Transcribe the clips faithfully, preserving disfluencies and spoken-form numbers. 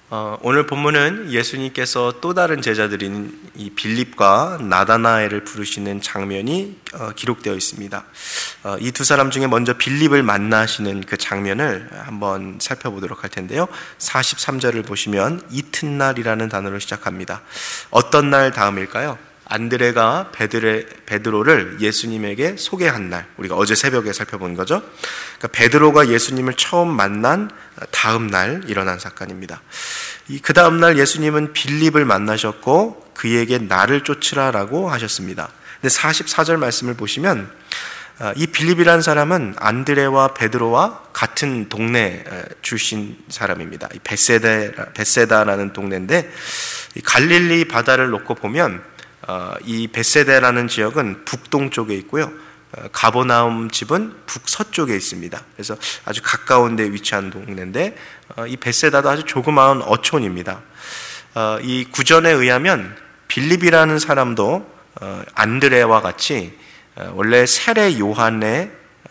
어, 오늘 본문은 예수님께서 또 다른 제자들인 이 빌립과 나다나엘을 부르시는 장면이 어, 기록되어 있습니다. 어, 이 두 사람 중에 먼저 빌립을 만나시는 그 장면을 한번 살펴보도록 할 텐데요. 사십삼 절을 보시면 이튿날이라는 단어로 시작합니다. 어떤 날 다음일까요? 안드레가 베드레, 베드로를 예수님에게 소개한 날, 우리가 어제 새벽에 살펴본 거죠. 그러니까 베드로가 예수님을 처음 만난 다음 날 일어난 사건입니다. 그 다음 날 예수님은 빌립을 만나셨고 그에게 나를 쫓으라라고 하셨습니다. 근데 사십사 절 말씀을 보시면 이 빌립이라는 사람은 안드레와 베드로와 같은 동네 출신 사람입니다. 베세다, 베세다라는 동네인데 갈릴리 바다를 놓고 보면 이 베세다라는 지역은 북동쪽에 있고요. 가버나움 집은 북서쪽에 있습니다. 그래서 아주 가까운 데 위치한 동네인데 이 베세다도 아주 조그마한 어촌입니다. 이 구전에 의하면 빌립이라는 사람도 안드레와 같이 원래 세례 요한의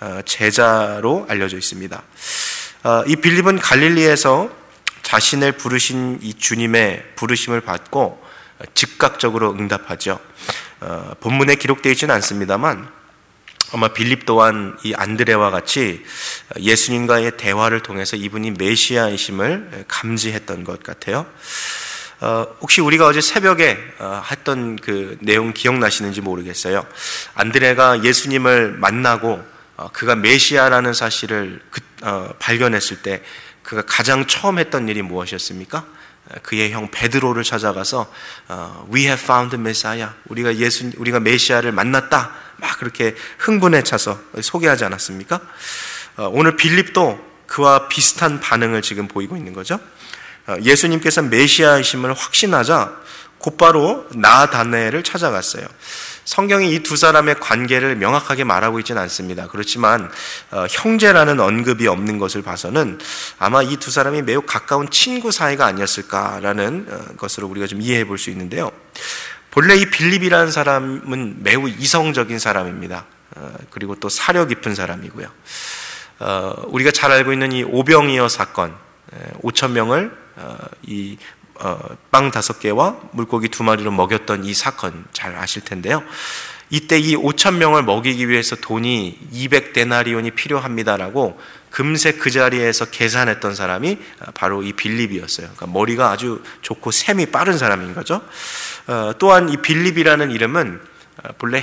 제자로 알려져 있습니다. 이 빌립은 갈릴리에서 자신을 부르신 이 주님의 부르심을 받고 즉각적으로 응답하죠. 본문에 기록되어 있지는 않습니다만 아마 빌립 또한 이 안드레와 같이 예수님과의 대화를 통해서 이분이 메시아이심을 감지했던 것 같아요. 어, 혹시 우리가 어제 새벽에 어, 했던 그 내용 기억나시는지 모르겠어요. 안드레가 예수님을 만나고 어, 그가 메시아라는 사실을 그, 어, 발견했을 때 그가 가장 처음 했던 일이 무엇이었습니까? 그의 형 베드로를 찾아가서 어, We have found the Messiah. 우리가 예수, 우리가 메시아를 만났다. 막 그렇게 흥분에 차서 소개하지 않았습니까? 어, 오늘 빌립도 그와 비슷한 반응을 지금 보이고 있는 거죠. 어, 예수님께서 메시아이심을 확신하자 곧바로 나다나엘을 찾아갔어요. 성경이 이 두 사람의 관계를 명확하게 말하고 있지는 않습니다. 그렇지만 어, 형제라는 언급이 없는 것을 봐서는 아마 이 두 사람이 매우 가까운 친구 사이가 아니었을까라는 어, 것으로 우리가 좀 이해해 볼 수 있는데요. 본래 이 빌립이라는 사람은 매우 이성적인 사람입니다. 어, 그리고 또 사려 깊은 사람이고요. 어, 우리가 잘 알고 있는 이 오병이어 사건, 오천 명을 어, 이 어, 빵 다섯 개와 물고기 두 마리로 먹였던 이 사건 잘 아실 텐데요. 이때 이 오천 명을 먹이기 위해서 돈이 이백 데나리온이 필요합니다라고 금세 그 자리에서 계산했던 사람이 바로 이 빌립이었어요. 그러니까 머리가 아주 좋고 셈이 빠른 사람인 거죠. 어, 또한 이 빌립이라는 이름은 본래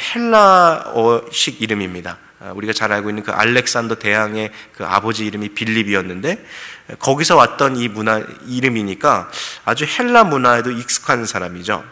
헬라어식 이름입니다. 우리가 잘 알고 있는 그 알렉산더 대왕의 그 아버지 이름이 빌립이었는데 거기서 왔던 이 문화 이름이니까 아주 헬라 문화에도 익숙한 사람이죠.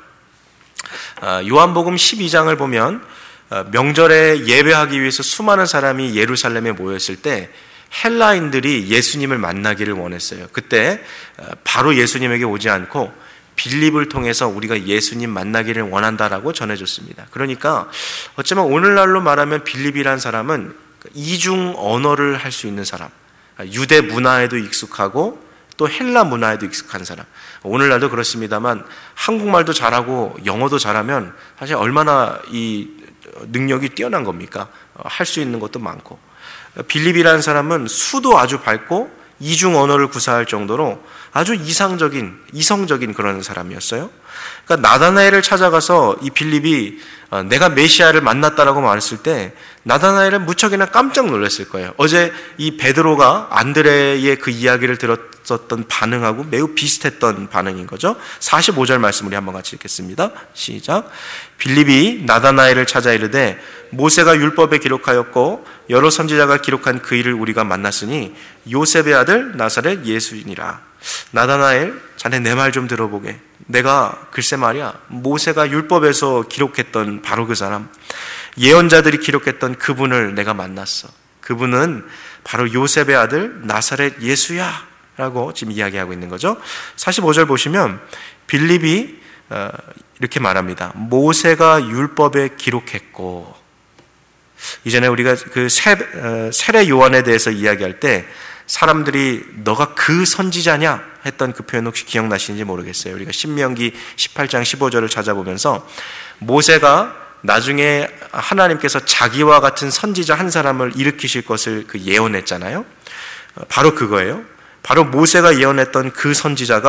요한복음 십이 장을 보면 명절에 예배하기 위해서 수많은 사람이 예루살렘에 모였을 때 헬라인들이 예수님을 만나기를 원했어요. 그때 바로 예수님에게 오지 않고 빌립을 통해서 우리가 예수님 만나기를 원한다라고 전해줬습니다. 그러니까 어쩌면 오늘날로 말하면 빌립이라는 사람은 이중 언어를 할 수 있는 사람, 유대 문화에도 익숙하고 또 헬라 문화에도 익숙한 사람. 오늘날도 그렇습니다만 한국말도 잘하고 영어도 잘하면 사실 얼마나 이 능력이 뛰어난 겁니까? 할 수 있는 것도 많고. 빌립이라는 사람은 수도 아주 밝고 이중 언어를 구사할 정도로 아주 이상적인, 이성적인 그런 사람이었어요. 그러니까 나다나엘을 찾아가서 이 빌립이 내가 메시아를 만났다라고 말했을 때 나다나엘은 무척이나 깜짝 놀랐을 거예요. 어제 이 베드로가 안드레의 그 이야기를 들었었던 반응하고 매우 비슷했던 반응인 거죠. 사십오 절 말씀 우리 한번 같이 읽겠습니다. 시작. 빌립이 나다나엘을 찾아 이르되 모세가 율법에 기록하였고 여러 선지자가 기록한 그 일을 우리가 만났으니 요셉의 아들 나사렛 예수이니라. 나다나엘, 자네 내 말 좀 들어보게. 내가 글쎄 말이야 모세가 율법에서 기록했던 바로 그 사람, 예언자들이 기록했던 그분을 내가 만났어. 그분은 바로 요셉의 아들 나사렛 예수야 라고 지금 이야기하고 있는 거죠. 사십오 절 보시면 빌립이 이렇게 말합니다. 모세가 율법에 기록했고, 이전에 우리가 그 세례 요한에 대해서 이야기할 때 사람들이 너가 그 선지자냐 했던 그 표현 혹시 기억나시는지 모르겠어요. 우리가 신명기 십팔 장 십오 절을 찾아보면서 모세가 나중에 하나님께서 자기와 같은 선지자 한 사람을 일으키실 것을 그 예언했잖아요. 바로 그거예요. 바로 모세가 예언했던 그 선지자가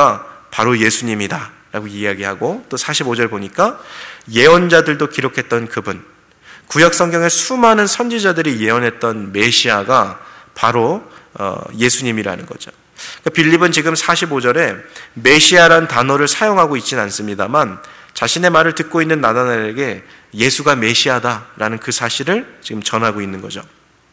바로 예수님이다 라고 이야기하고, 또 사십오 절 보니까 예언자들도 기록했던 그분, 구약 성경의 수많은 선지자들이 예언했던 메시아가 바로 예수님이라는 거죠. 빌립은 지금 사십오 절에 메시아란 단어를 사용하고 있지는 않습니다만 자신의 말을 듣고 있는 나다나엘에게 예수가 메시아다라는 그 사실을 지금 전하고 있는 거죠.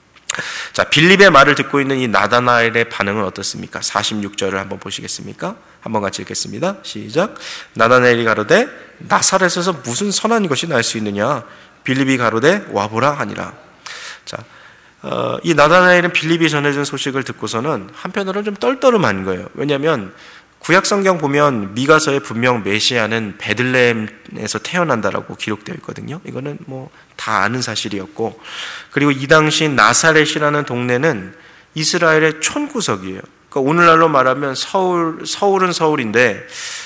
자, 빌립의 말을 듣고 있는 이 나다나엘의 반응은 어떻습니까? 사십육 절을 한번 보시겠습니까? 한번 같이 읽겠습니다. 시작. 나다나엘이 가로되 나사렛에서 무슨 선한 것이 날 수 있느냐? 빌립이 가로되 와보라 하니라. 자, 어, 이 나다나엘은 빌립이 전해준 소식을 듣고서는 한편으로는 좀 떨떠름한 거예요. 왜냐하면 구약 성경 보면 미가서에 분명 메시아는 베들레헴에서 태어난다라고 기록되어 있거든요. 이거는 뭐 다 아는 사실이었고, 그리고 이 당시 나사렛이라는 동네는 이스라엘의 촌구석이에요. 그러니까 오늘날로 말하면 서울 서울은 서울인데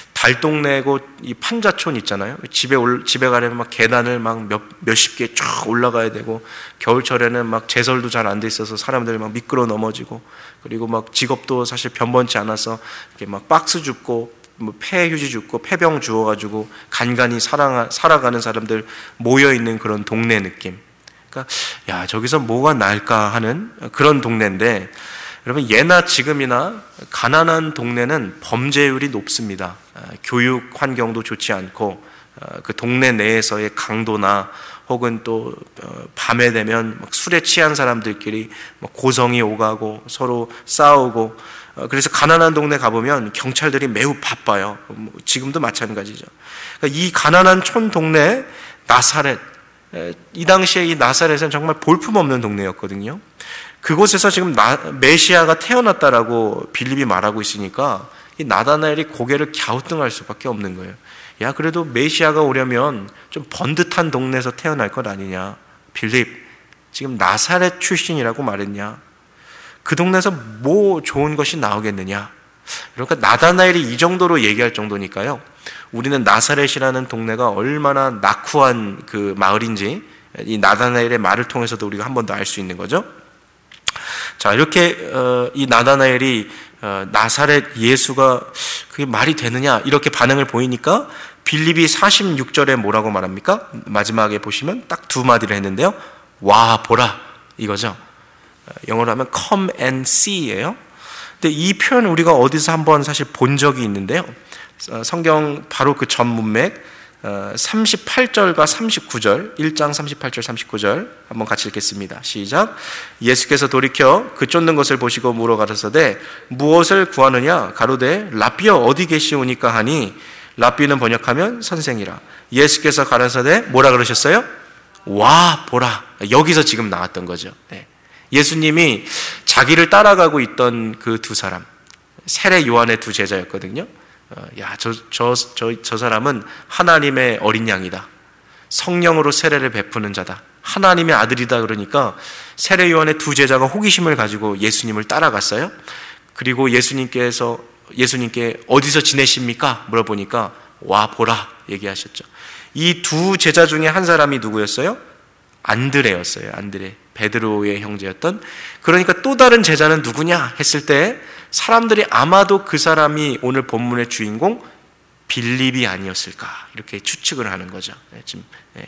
달동네고 이 판자촌 있잖아요. 집에 올 집에 가려면 막 계단을 막 몇 몇십 개 쫙 올라가야 되고, 겨울철에는 막 제설도 잘 안 돼 있어서 사람들 막 미끄러 넘어지고, 그리고 막 직업도 사실 변번치 않아서 이렇게 막 박스 줍고 뭐 폐휴지 줍고 폐병 주워가지고 간간히 살아 살아가는 사람들 모여 있는 그런 동네 느낌. 그러니까 야, 저기서 뭐가 날까 하는 그런 동네인데, 여러분 예나 지금이나 가난한 동네는 범죄율이 높습니다. 교육 환경도 좋지 않고, 그 동네 내에서의 강도나 혹은 또 밤에 되면 술에 취한 사람들끼리 고성이 오가고 서로 싸우고, 그래서 가난한 동네 가보면 경찰들이 매우 바빠요. 지금도 마찬가지죠. 그러니까 이 가난한 촌 동네 나사렛, 이 당시에 이 나사렛은 정말 볼품없는 동네였거든요. 그곳에서 지금 나, 메시아가 태어났다라고 빌립이 말하고 있으니까 이 나다나엘이 고개를 갸우뚱할 수밖에 없는 거예요. 야, 그래도 메시아가 오려면 좀 번듯한 동네에서 태어날 것 아니냐. 빌립, 지금 나사렛 출신이라고 말했냐. 그 동네에서 뭐 좋은 것이 나오겠느냐. 그러니까 나다나엘이 이 정도로 얘기할 정도니까요, 우리는 나사렛이라는 동네가 얼마나 낙후한 그 마을인지 이 나다나엘의 말을 통해서도 우리가 한 번 더 알 수 있는 거죠. 자, 이렇게 어, 이 나다나엘이 어, 나사렛 예수가 그게 말이 되느냐 이렇게 반응을 보이니까 빌립이 사십육 절에 뭐라고 말합니까? 마지막에 보시면 딱 두 마디를 했는데요. 와 보라 이거죠. 영어로 하면 come and see예요. 근데 이 표현을 우리가 어디서 한번 사실 본 적이 있는데요. 성경 바로 그 전 문맥 삼십팔 절과 삼십구 절, 일 장 삼십팔 절 삼십구 절 한번 같이 읽겠습니다. 시작. 예수께서 돌이켜 그 쫓는 것을 보시고 물어 가라사대 무엇을 구하느냐 가로되 랍비여 어디 계시오니까 하니, 랍비는 번역하면 선생이라. 예수께서 가라사대 뭐라 그러셨어요? 와 보라. 여기서 지금 나왔던 거죠. 네. 예수님이 자기를 따라가고 있던 그 두 사람, 세례 요한의 두 제자였거든요. 야, 저, 저, 저, 저 사람은 하나님의 어린 양이다. 성령으로 세례를 베푸는 자다. 하나님의 아들이다. 그러니까 세례 요한의 두 제자가 호기심을 가지고 예수님을 따라갔어요. 그리고 예수님께서 예수님께 어디서 지내십니까? 물어보니까 와 보라 얘기하셨죠. 이 두 제자 중에 한 사람이 누구였어요? 안드레였어요. 안드레, 베드로의 형제였던. 그러니까 또 다른 제자는 누구냐 했을 때 사람들이 아마도 그 사람이 오늘 본문의 주인공 빌립이 아니었을까 이렇게 추측을 하는 거죠. 네, 지금 네.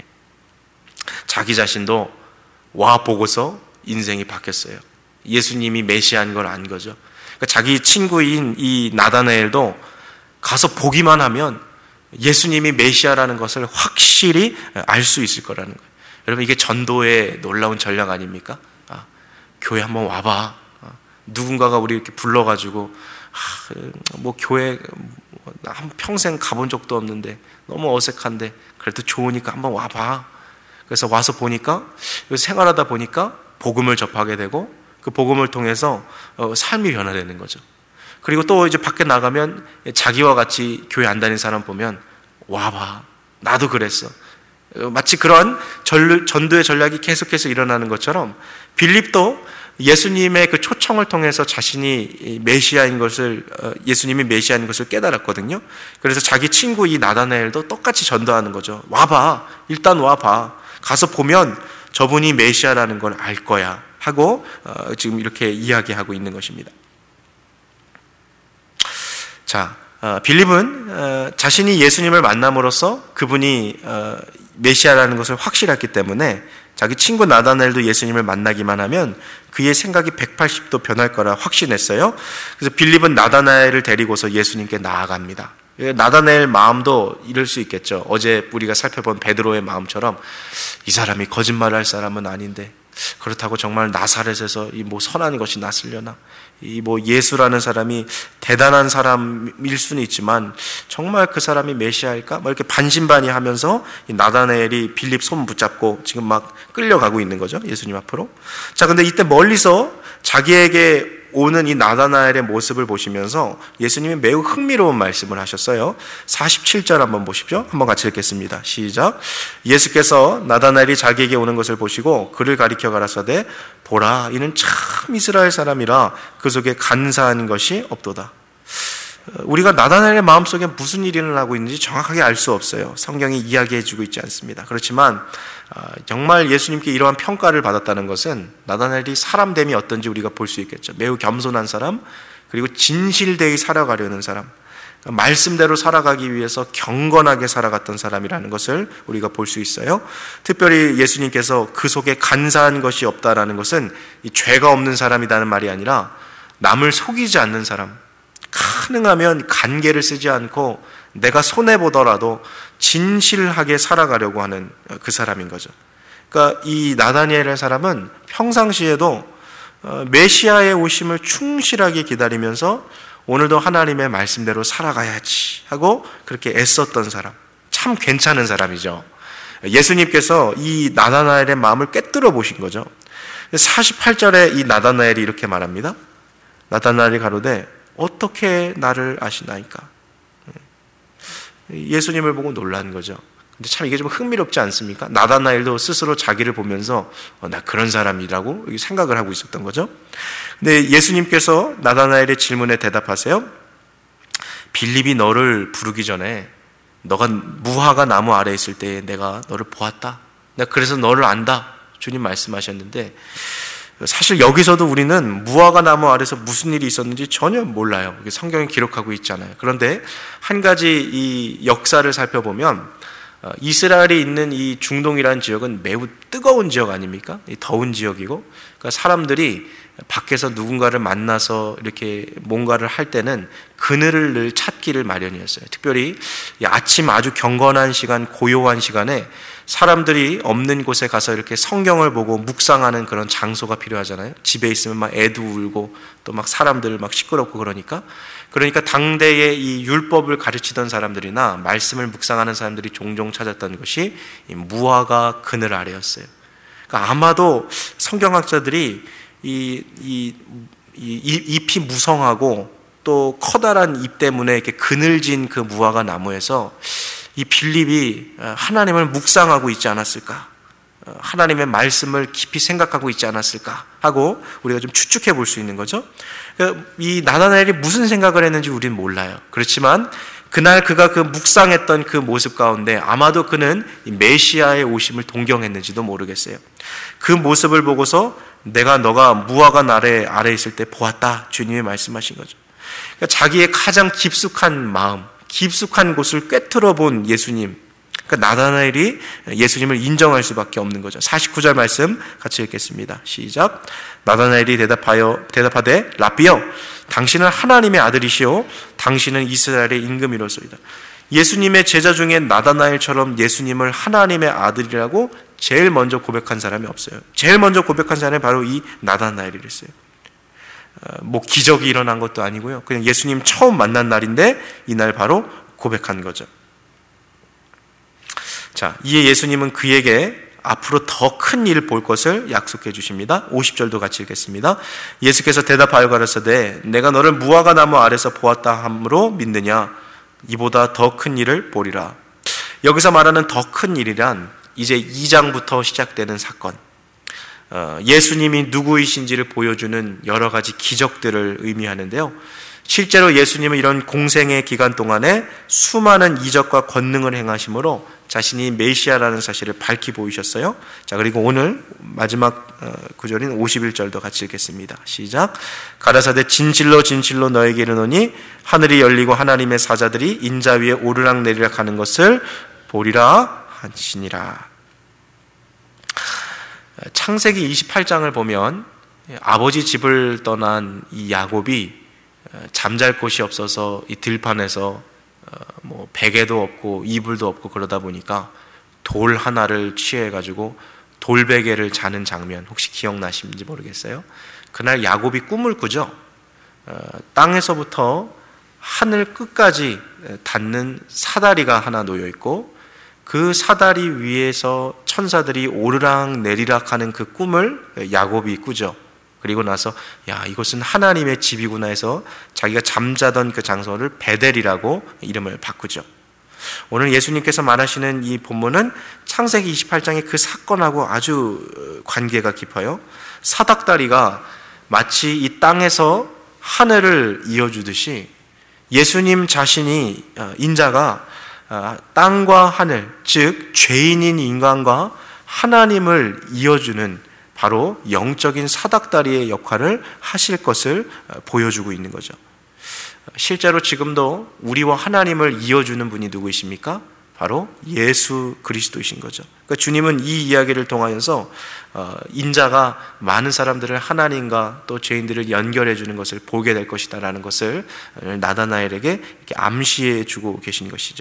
자기 자신도 와 보고서 인생이 바뀌었어요. 예수님이 메시아인 걸 안 거죠. 그러니까 자기 친구인 이 나다나엘도 가서 보기만 하면 예수님이 메시아라는 것을 확실히 알 수 있을 거라는 거예요. 여러분 이게 전도의 놀라운 전략 아닙니까? 아, 교회 한번 와봐. 아, 누군가가 우리 이렇게 불러가지고 아, 뭐 교회 한 평생 가본 적도 없는데 너무 어색한데 그래도 좋으니까 한번 와봐. 그래서 와서 보니까 생활하다 보니까 복음을 접하게 되고 그 복음을 통해서 삶이 변화되는 거죠. 그리고 또 이제 밖에 나가면 자기와 같이 교회 안 다니는 사람 보면 와봐. 나도 그랬어. 마치 그런 전도의 전략이 계속해서 일어나는 것처럼 빌립도 예수님의 그 초청을 통해서 자신이 메시아인 것을, 예수님이 메시아인 것을 깨달았거든요. 그래서 자기 친구 이 나다나엘도 똑같이 전도하는 거죠. 와봐. 일단 와봐. 가서 보면 저분이 메시아라는 걸 알 거야. 하고 지금 이렇게 이야기하고 있는 것입니다. 자, 빌립은 자신이 예수님을 만남으로써 그분이 메시아라는 것을 확실했기 때문에 자기 친구 나다나엘도 예수님을 만나기만 하면 그의 생각이 백팔십 도 변할 거라 확신했어요. 그래서 빌립은 나다나엘을 데리고서 예수님께 나아갑니다. 나다나엘 마음도 이럴 수 있겠죠. 어제 우리가 살펴본 베드로의 마음처럼 이 사람이 거짓말할 사람은 아닌데 그렇다고 정말 나사렛에서 이 뭐 선한 것이 났으려나, 이 뭐 예수라는 사람이 대단한 사람일 수는 있지만 정말 그 사람이 메시아일까? 뭐 이렇게 반신반의하면서 나다나엘이 빌립 손 붙잡고 지금 막 끌려가고 있는 거죠, 예수님 앞으로. 자, 근데 이때 멀리서 자기에게 오는 이 나다나엘의 모습을 보시면서 예수님이 매우 흥미로운 말씀을 하셨어요. 사십칠 절 한번 보십시오. 한번 같이 읽겠습니다. 시작. 예수께서 나다나엘이 자기에게 오는 것을 보시고 그를 가리켜 가라사대 보라, 이는 참 이스라엘 사람이라 그 속에 간사한 것이 없도다. 우리가 나다나엘의 마음속에 무슨 일이 일어나고 있는지 정확하게 알 수 없어요. 성경이 이야기해주고 있지 않습니다. 그렇지만 정말 예수님께 이러한 평가를 받았다는 것은 나다나엘이 사람됨이 어떤지 우리가 볼 수 있겠죠. 매우 겸손한 사람, 그리고 진실되이 살아가려는 사람, 말씀대로 살아가기 위해서 경건하게 살아갔던 사람이라는 것을 우리가 볼 수 있어요. 특별히 예수님께서 그 속에 간사한 것이 없다라는 것은 이 죄가 없는 사람이라는 말이 아니라 남을 속이지 않는 사람, 가능하면 간계를 쓰지 않고 내가 손해보더라도 진실하게 살아가려고 하는 그 사람인 거죠. 그러니까 이 나다니엘이라는 사람은 평상시에도 메시아의 오심을 충실하게 기다리면서 오늘도 하나님의 말씀대로 살아가야지 하고 그렇게 애썼던 사람, 참 괜찮은 사람이죠. 예수님께서 이 나다나엘의 마음을 꿰뚫어 보신 거죠. 사십팔 절에 이 나다나엘이 이렇게 말합니다. 나다나엘이 가로되 어떻게 나를 아시나이까? 예수님을 보고 놀란 거죠. 근데 참 이게 좀 흥미롭지 않습니까? 나다나엘도 스스로 자기를 보면서 어, 나 그런 사람이라고 생각을 하고 있었던 거죠. 근데 예수님께서 나다나엘의 질문에 대답하세요. 빌립이 너를 부르기 전에 너가 무화과 나무 아래에 있을 때 내가 너를 보았다. 내가 그래서 너를 안다. 주님 말씀하셨는데 사실 여기서도 우리는 무화과 나무 아래서 무슨 일이 있었는지 전혀 몰라요. 성경에 기록하고 있잖아요. 그런데 한 가지 이 역사를 살펴보면 이스라엘이 있는 이 중동이라는 지역은 매우 뜨거운 지역 아닙니까? 더운 지역이고, 그러니까 사람들이 밖에서 누군가를 만나서 이렇게 뭔가를 할 때는 그늘을 늘 찾기를 마련이었어요. 특별히 아침 아주 경건한 시간, 고요한 시간에 사람들이 없는 곳에 가서 이렇게 성경을 보고 묵상하는 그런 장소가 필요하잖아요. 집에 있으면 막 애도 울고 또 막 사람들 막 시끄럽고 그러니까 그러니까 당대의 이 율법을 가르치던 사람들이나 말씀을 묵상하는 사람들이 종종 찾았던 것이 이 무화과 그늘 아래였어요. 그러니까 아마도 성경학자들이 이, 이, 이 잎이 무성하고 또 커다란 잎 때문에 이렇게 그늘진 그 무화과 나무에서 이 빌립이 하나님을 묵상하고 있지 않았을까, 하나님의 말씀을 깊이 생각하고 있지 않았을까 하고 우리가 좀 추측해 볼 수 있는 거죠. 이 나다나엘이 무슨 생각을 했는지 우리는 몰라요. 그렇지만 그날 그가 그 묵상했던 그 모습 가운데 아마도 그는 메시아의 오심을 동경했는지도 모르겠어요. 그 모습을 보고서 내가 너가 무화과 나래 아래 있을 때 보았다, 주님이 말씀하신 거죠. 그러니까 자기의 가장 깊숙한 마음, 깊숙한 곳을 꿰뚫어 본 예수님, 그러니까 나다나엘이 예수님을 인정할 수밖에 없는 거죠. 사십구 절 말씀 같이 읽겠습니다. 시작. 나다나엘이 대답하여 대답하되 라삐여, 당신은 하나님의 아들이시오, 당신은 이스라엘의 임금이로소이다. 예수님의 제자 중에 나다나엘처럼 예수님을 하나님의 아들이라고 제일 먼저 고백한 사람이 없어요. 제일 먼저 고백한 사람이 바로 이 나다나엘이랬어요. 뭐 기적이 일어난 것도 아니고요. 그냥 예수님 처음 만난 날인데 이날 바로 고백한 거죠. 자, 이에 예수님은 그에게 앞으로 더 큰 일을 볼 것을 약속해 주십니다. 오십 절도 같이 읽겠습니다. 예수께서 대답하여 가라사대 내가 너를 무화과 나무 아래서 보았다 함으로 믿느냐? 이보다 더 큰 일을 보리라. 여기서 말하는 더 큰 일이란 이제 이 장부터 시작되는 사건, 예수님이 누구이신지를 보여주는 여러 가지 기적들을 의미하는데요. 실제로 예수님은 이런 공생의 기간 동안에 수많은 이적과 권능을 행하심으로 자신이 메시아라는 사실을 밝히 보이셨어요. 자, 그리고 오늘 마지막 구절인 오십일 절도 같이 읽겠습니다. 시작. 가라사대 진실로 진실로 너에게 이르노니 하늘이 열리고 하나님의 사자들이 인자 위에 오르락 내리락 하는 것을 보리라 하시니라. 창세기 이십팔 장을 보면 아버지 집을 떠난 이 야곱이 잠잘 곳이 없어서 이 들판에서 뭐 베개도 없고 이불도 없고 그러다 보니까 돌 하나를 취해가지고 돌베개를 자는 장면 혹시 기억나시는지 모르겠어요. 그날 야곱이 꿈을 꾸죠. 땅에서부터 하늘 끝까지 닿는 사다리가 하나 놓여 있고 그 사다리 위에서 천사들이 오르락 내리락 하는 그 꿈을 야곱이 꾸죠. 그리고 나서 야, 이곳은 하나님의 집이구나 해서 자기가 잠자던 그 장소를 베델이라고 이름을 바꾸죠. 오늘 예수님께서 말하시는 이 본문은 창세기 이십팔 장의 그 사건하고 아주 관계가 깊어요. 사닥다리가 마치 이 땅에서 하늘을 이어주듯이 예수님 자신이, 인자가 땅과 하늘, 즉 죄인인 인간과 하나님을 이어주는 바로 영적인 사닥다리의 역할을 하실 것을 보여주고 있는 거죠. 실제로 지금도 우리와 하나님을 이어주는 분이 누구이십니까? 바로 예수 그리스도이신 거죠. 그러니까 주님은 이 이야기를 통하여서 인자가 많은 사람들을 하나님과 또 죄인들을 연결해 주는 것을 보게 될 것이다라는 것을 나다나엘에게 이렇게 암시해 주고 계신 것이죠.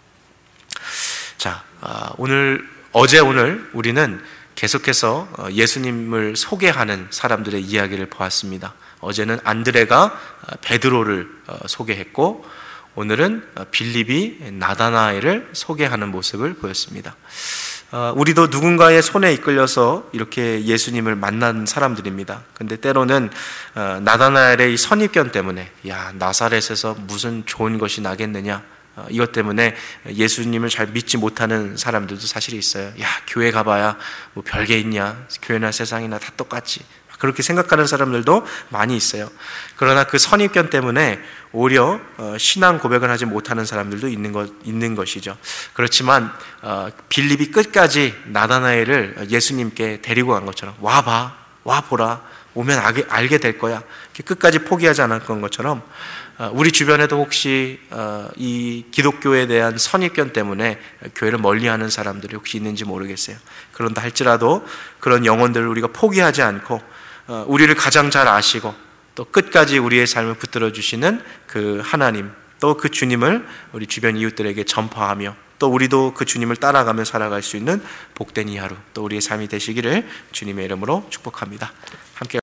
자, 오늘 어제 오늘 우리는 계속해서 예수님을 소개하는 사람들의 이야기를 보았습니다. 어제는 안드레가 베드로를 소개했고 오늘은 빌립이 나다나엘을 소개하는 모습을 보였습니다. 우리도 누군가의 손에 이끌려서 이렇게 예수님을 만난 사람들입니다. 근데 때로는 나다나엘의 이 선입견 때문에 야, 나사렛에서 무슨 좋은 것이 나겠느냐, 이것 때문에 예수님을 잘 믿지 못하는 사람들도 사실 있어요. 야, 교회 가봐야 뭐 별게 있냐, 교회나 세상이나 다 똑같지, 그렇게 생각하는 사람들도 많이 있어요. 그러나 그 선입견 때문에 오히려 신앙 고백을 하지 못하는 사람들도 있는 것, 있는 것이죠. 그렇지만 빌립이 끝까지 나다나엘을 예수님께 데리고 간 것처럼 와봐, 와보라, 오면 알게, 알게 될 거야, 끝까지 포기하지 않았던 것처럼 우리 주변에도 혹시 이 기독교에 대한 선입견 때문에 교회를 멀리하는 사람들이 혹시 있는지 모르겠어요. 그런다 할지라도 그런 영혼들을 우리가 포기하지 않고 우리를 가장 잘 아시고 또 끝까지 우리의 삶을 붙들어 주시는 그 하나님, 또 그 주님을 우리 주변 이웃들에게 전파하며 또 우리도 그 주님을 따라가며 살아갈 수 있는 복된 이 하루, 또 우리의 삶이 되시기를 주님의 이름으로 축복합니다. 함께